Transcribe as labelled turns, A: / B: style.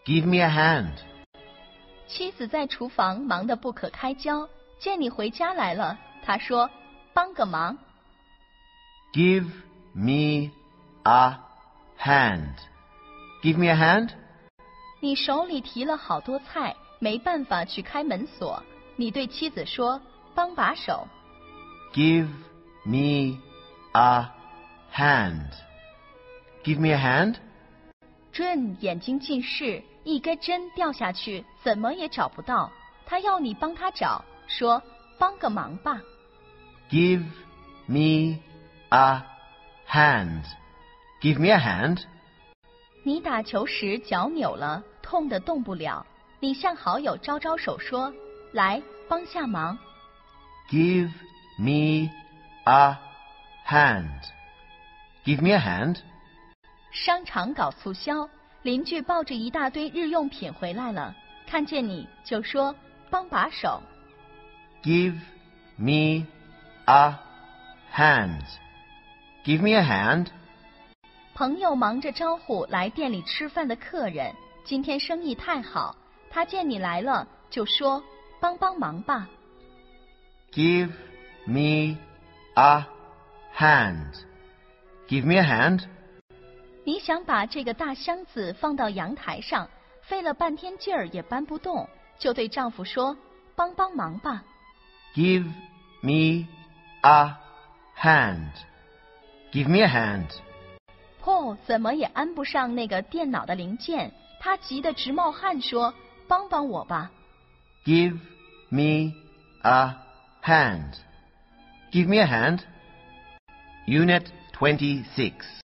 A: Give me a hand.
B: 妻子在厨房忙得不可开交，见你回家来了，她说：“帮个忙。”
A: Give me a hand. Give me a hand.
B: 你手里提了好多菜，没办法去开门锁。你对妻子说：“帮把手。”
A: Give me a hand. Give me a hand.
B: June 眼睛近视，一根针掉下去，怎么也找不到。他要你帮他找，说：“帮个忙吧。”
A: Give me a hand. Give me a hand.
B: 你打球时脚扭了，痛得动不了。你向好友招招手说：“来，帮下忙。”
A: Give me a hand. Give me a hand.
B: 商场搞促销，邻居抱着一大堆日用品回来了，看见你就说：“帮把手。”
A: Give me a hand. Give me a hand.
B: 朋友忙着招呼来店里吃饭的客人，今天生意太好，他见你来了就说：“帮帮忙吧。”
A: Give me a hand. Give me a hand.
B: 你想把这个大箱子放到阳台上，费了半天劲儿也搬不动，就对丈夫说：“帮帮忙吧。”
A: Give me a hand. Give me a hand.
B: Paul 怎么也安不上那个电脑的零件，他急得直冒汗，说：“帮帮我吧。”
A: Give me a hand. Give me a hand. Unit 26.